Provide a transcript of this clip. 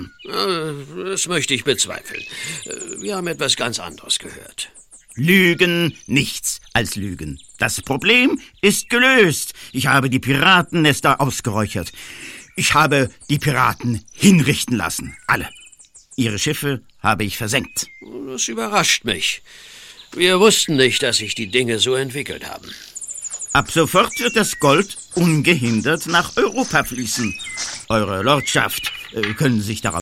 Das möchte ich bezweifeln. Wir haben etwas ganz anderes gehört. Lügen, nichts als Lügen. Das Problem ist gelöst. Ich habe die Piratennester ausgeräuchert. Ich habe die Piraten hinrichten lassen. Alle. Ihre Schiffe habe ich versenkt. Das überrascht mich. Wir wussten nicht, dass sich die Dinge so entwickelt haben. Ab sofort wird das Gold ungehindert nach Europa fließen. Eure Lordschaft können sich darauf